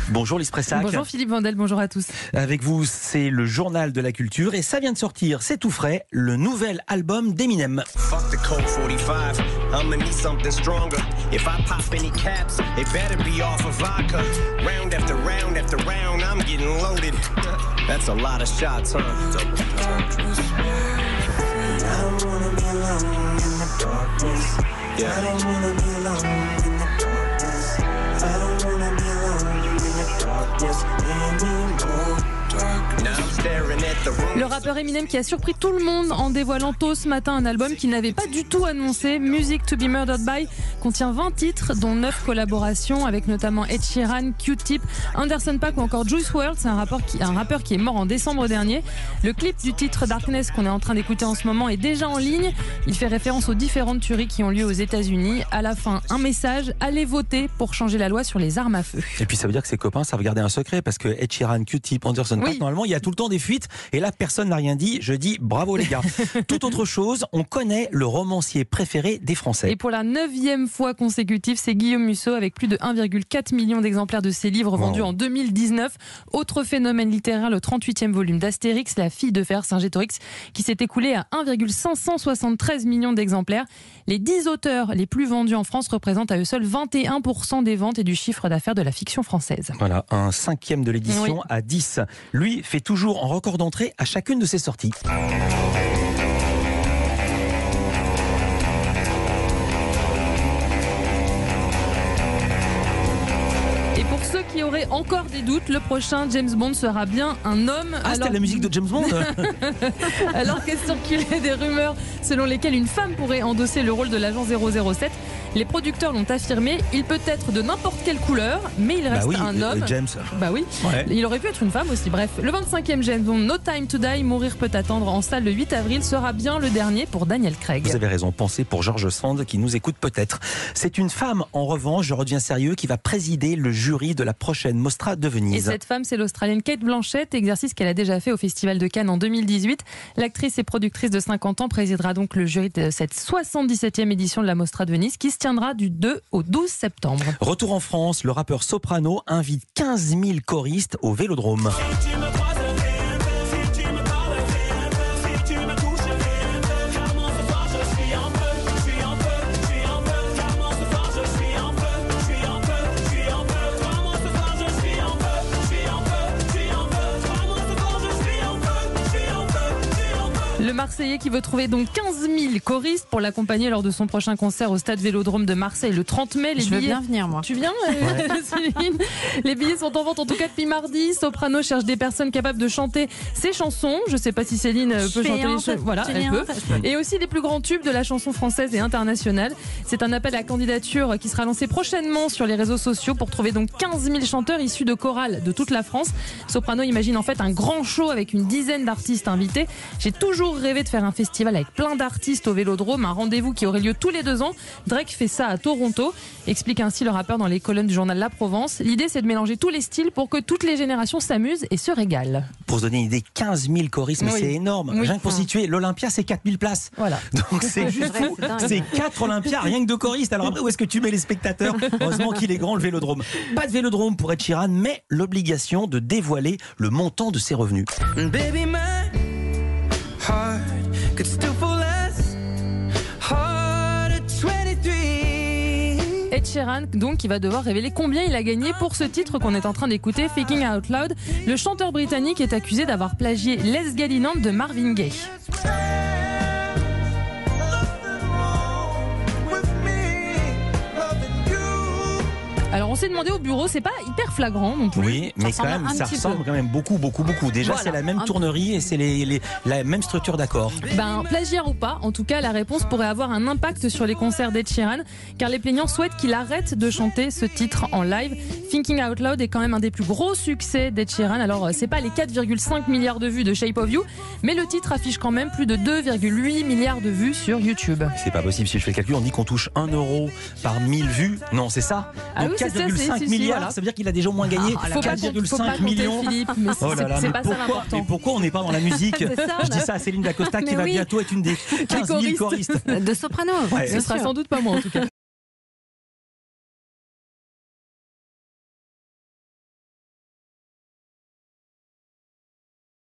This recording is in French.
Bonjour Lise Pressac. Bonjour Philippe Vandel, bonjour à tous. Avec vous, c'est le journal de la culture et ça vient de sortir, c'est tout frais, le nouvel album d'Eminem. Fuck the code 45, I'ma need something stronger. If I pop any caps, it better be off of vodka. Round after round after round, I'm getting loaded. That's a lot of shots, huh? I don't wanna be alone in the darkness. I don't wanna be alone in the darkness. I don't wanna be alone in the darkness anymore. Now I'm staring at the room. Le rappeur Eminem qui a surpris tout le monde en dévoilant tôt ce matin un album qu'il n'avait pas du tout annoncé. Music to be Murdered By contient 20 titres, dont 9 collaborations avec notamment Ed Sheeran, Q-Tip, Anderson .Paak ou encore Juice WRLD. C'est un rappeur qui est mort en décembre dernier. Le clip du titre Darkness qu'on est en train d'écouter en ce moment est déjà en ligne. Il fait référence aux différentes tueries qui ont lieu aux États-Unis. À la fin, un message: allez voter pour changer la loi sur les armes à feu. Et puis ça veut dire que ses copains savent garder un secret parce que Ed Sheeran, Q-Tip, Anderson .Paak, normalement il y a tout le temps des fuites et là personne n'a rien dit. Je dis bravo les gars. Tout autre chose, on connaît le romancier préféré des Français. Et pour la 9e fois consécutive, c'est Guillaume Musso avec plus de 1,4 million d'exemplaires de ses livres vendus en 2019. Autre phénomène littéraire, le 38e volume d'Astérix, La fille de fer, Saint-Gétorix, qui s'est écoulé à 1,573 millions d'exemplaires. Les 10 auteurs les plus vendus en France représentent à eux seuls 21% des ventes et du chiffre d'affaires de la fiction française. Voilà, un 5e de l'édition à 10. Lui fait toujours en record d'entrée à chacune de ses sorties. Et pour ceux qui auraient encore des doutes, le prochain James Bond sera bien un homme. Ah, c'était la musique de James Bond. Alors qu'est circulé des rumeurs selon lesquelles une femme pourrait endosser le rôle de l'agent 007. Les producteurs l'ont affirmé, il peut être de n'importe quelle couleur, mais il reste un homme. James. Bah oui, ouais. Il aurait pu être une femme aussi. Bref, le 25e James Bond, No Time to Die, Mourir peut attendre, en salle le 8 avril, sera bien le dernier pour Daniel Craig. Vous avez raison, pensez pour George Sand qui nous écoute peut-être. C'est une femme, en revanche, je redeviens sérieux, qui va présider le jury de la prochaine Mostra de Venise. Et cette femme, c'est l'Australienne Kate Blanchett, exercice qu'elle a déjà fait au Festival de Cannes en 2018. L'actrice et productrice de 50 ans présidera donc le jury de cette 77e édition de la Mostra de Venise qui se tiendra du 2 au 12 septembre. Retour en France, le rappeur Soprano invite 15 000 choristes au Vélodrome. Le Marseillais qui veut trouver donc 15 000 choristes pour l'accompagner lors de son prochain concert au stade Vélodrome de Marseille le 30 mai. Je veux bien venir, moi. Tu viens, Céline? Les billets sont en vente en tout cas depuis mardi. Soprano cherche des personnes capables de chanter ses chansons. Je ne sais pas si Céline peut chanter les choses. Voilà, elle peut. Et aussi les plus grands tubes de la chanson française et internationale. C'est un appel à candidature qui sera lancé prochainement sur les réseaux sociaux pour trouver donc 15 000 chanteurs issus de chorales de toute la France. Soprano imagine en fait un grand show avec une dizaine d'artistes invités. J'ai toujours rêvé de faire un festival avec plein d'artistes au Vélodrome, un rendez-vous qui aurait lieu tous les 2 ans. Drake fait ça à Toronto, explique ainsi le rappeur dans les colonnes du journal La Provence. L'idée, c'est de mélanger tous les styles pour que toutes les générations s'amusent et se régalent. Pour se donner une idée, 15 000 choristes, mais c'est énorme. Rien que pour situer, l'Olympia, c'est 4 000 places. Voilà. Donc c'est juste fou. C'est 4 Olympias, rien que de choristes. Alors après, où est-ce que tu mets les spectateurs? Heureusement qu'il est grand, le Vélodrome. Pas de Vélodrome pour Ed Sheeran, mais l'obligation de dévoiler le montant de ses revenus. Baby, my heart could still fall less hard at 23. Ed Sheeran, donc, qui va devoir révéler combien il a gagné pour ce titre qu'on est en train d'écouter, Faking Out Loud. Le chanteur britannique est accusé d'avoir plagié Let's Get It On de Marvin Gaye. Alors on s'est demandé au bureau, c'est pas hyper flagrant non plus. Oui, mais quand même, ça ressemble quand même beaucoup. Déjà, c'est la même tournerie et c'est la même structure d'accords. Plagiat ou pas, en tout cas, la réponse pourrait avoir un impact sur les concerts d'Ed Sheeran, car les plaignants souhaitent qu'il arrête de chanter ce titre en live. Thinking Out Loud est quand même un des plus gros succès d'Ed Sheeran. Alors, c'est pas les 4,5 milliards de vues de Shape of You, mais le titre affiche quand même plus de 2,8 milliards de vues sur YouTube. C'est pas possible, si je fais le calcul, on dit qu'on touche 1 euro par 1000 vues. Non, c'est ça. Ah oui, 4,5 milliards, voilà. Ça veut dire qu'il a déjà au moins gagné 4,5 millions. Philippe, mais c'est pas ça l'important. Mais pourquoi on n'est pas dans la musique? Je dis ça à Céline Dacosta qui va bientôt être une des 15 000 choristes de Soprano. Ce sera sans doute pas moi en tout cas.